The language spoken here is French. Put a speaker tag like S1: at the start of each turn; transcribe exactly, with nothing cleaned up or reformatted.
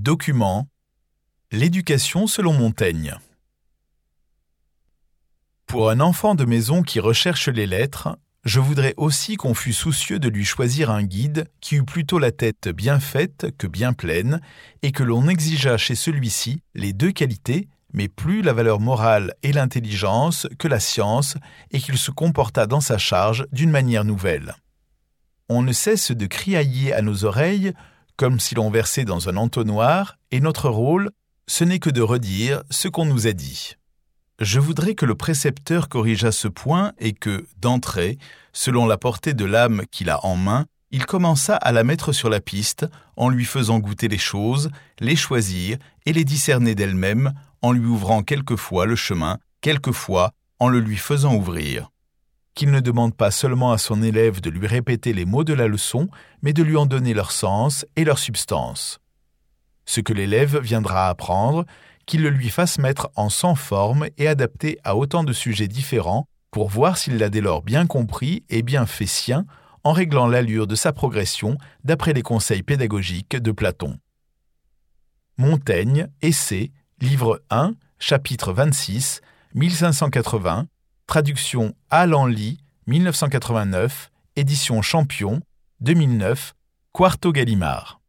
S1: Document. L'éducation selon Montaigne. Pour un enfant de maison qui recherche les lettres, je voudrais aussi qu'on fût soucieux de lui choisir un guide qui eût plutôt la tête bien faite que bien pleine, et que l'on exigeât chez celui-ci les deux qualités, mais plus la valeur morale et l'intelligence que la science, et qu'il se comportât dans sa charge d'une manière nouvelle. On ne cesse de criailler à nos oreilles, comme si l'on versait dans un entonnoir, et notre rôle, ce n'est que de redire ce qu'on nous a dit. Je voudrais que le précepteur corrigeât ce point et que, d'entrée, selon la portée de l'âme qu'il a en main, il commençât à la mettre sur la piste en lui faisant goûter les choses, les choisir et les discerner d'elle-même, en lui ouvrant quelquefois le chemin, quelquefois en le lui faisant ouvrir. Qu'il ne demande pas seulement à son élève de lui répéter les mots de la leçon, mais de lui en donner leur sens et leur substance. Ce que l'élève viendra apprendre, qu'il le lui fasse mettre en cent formes et adapté à autant de sujets différents pour voir s'il l'a dès lors bien compris et bien fait sien, en réglant l'allure de sa progression d'après les conseils pédagogiques de Platon. Montaigne, Essai, livre un, chapitre vingt-six, mille cinq cent quatre-vingts, traduction Allenly, mille neuf cent quatre-vingt-neuf, édition Champion, deux mille neuf, Quarto Gallimard.